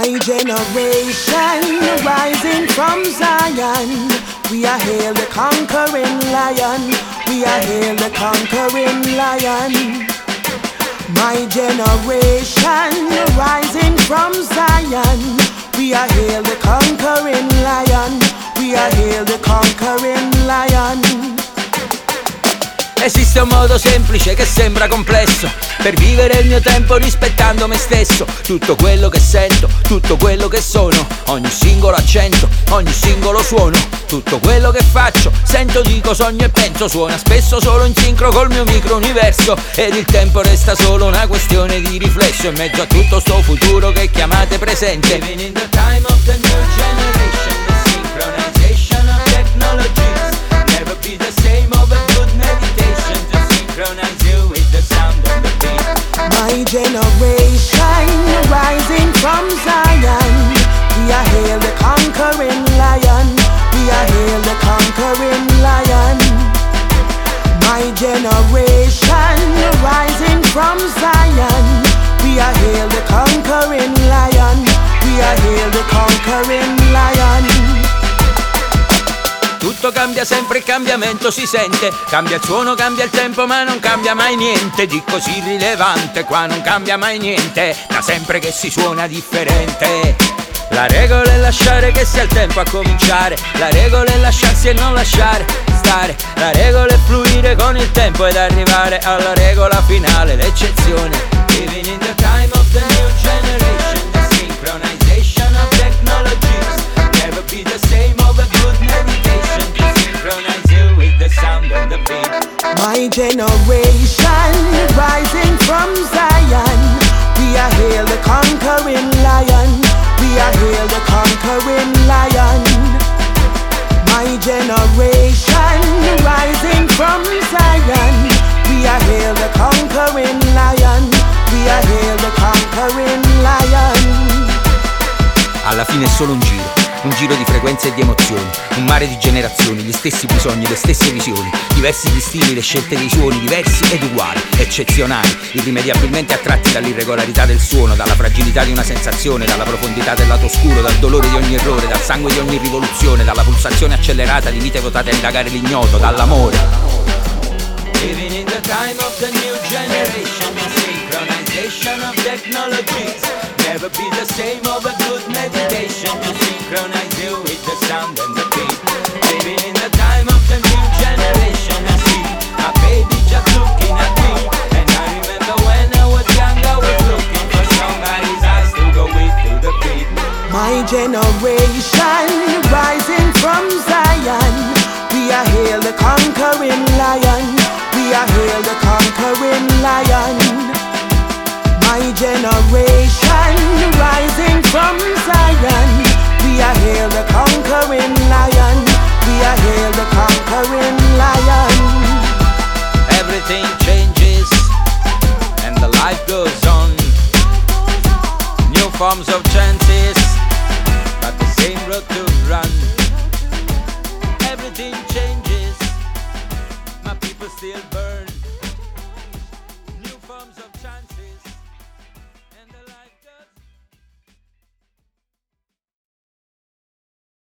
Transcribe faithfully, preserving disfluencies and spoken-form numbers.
My generation rising from Zion, we are hail the conquering lion, we are hail the conquering lion. My generation rising from Zion, we are hail the conquering lion, we are hail the conquering lion. Esiste un modo semplice che sembra complesso per vivere il mio tempo rispettando me stesso. Tutto quello che sento, tutto quello che sono, ogni singolo accento, ogni singolo suono. Tutto quello che faccio, sento, dico, sogno e penso suona spesso solo in sincro col mio micro-universo. Ed il tempo resta solo una questione di riflesso in mezzo a tutto sto futuro che chiamate presente. Living in the time of the new generation, the synchronization of technologies. Never be the same over good meditation to synchronize you with the sound of the beat. My generation rising from Zion, we are hail the conquering lion, we are hail the conquering lion. My generation rising from Zion, we are hail the conquering lion, we are hail the conquering lion. Tutto cambia sempre, il cambiamento si sente. Cambia il suono, cambia il tempo, ma non cambia mai niente. Di così rilevante, qua non cambia mai niente. Da sempre che si suona differente. La regola è lasciare che sia il tempo a cominciare. La regola è lasciarsi e non lasciare stare. La regola è fluire con il tempo ed arrivare alla regola finale, l'eccezione. Living in the time of the new generation, the synchronization of technologies. Never be the same over good meditation to synchronize you with the sound of the beat. My generation rising from Zion, we are hail the conquering lion, we are hail the conquering lion. My generation rising from Zion, we are hail the conquering lion, we are hail the conquering lion. Alla fine è solo un giro, un giro di frequenze e di emozioni, un mare di generazioni, gli stessi bisogni, le stesse visioni, diversi gli stili, le scelte dei suoni, diversi ed uguali, eccezionali, irrimediabilmente attratti dall'irregolarità del suono, dalla fragilità di una sensazione, dalla profondità del lato oscuro, dal dolore di ogni errore, dal sangue di ogni rivoluzione, dalla pulsazione accelerata di vite votate a indagare l'ignoto, dall'amore. Living in the time of the new generation, the synchronization of technologies. Never be the same over good meditation to synchronize you with the sound and the beat. Living in the time of the new generation, I see my baby just looking at me. And I remember when I was young, I was looking for somebody's eyes to go with to the beat. My generation rising from Zion, we are hail the conquering lion, we are hail the conquering lion. My generation rising from Zion, we are hail the conquering lion, we are hail the conquering lion. Everything changes and the life goes on. New forms of chances, but the same road to run. Everything changes, my people still burn.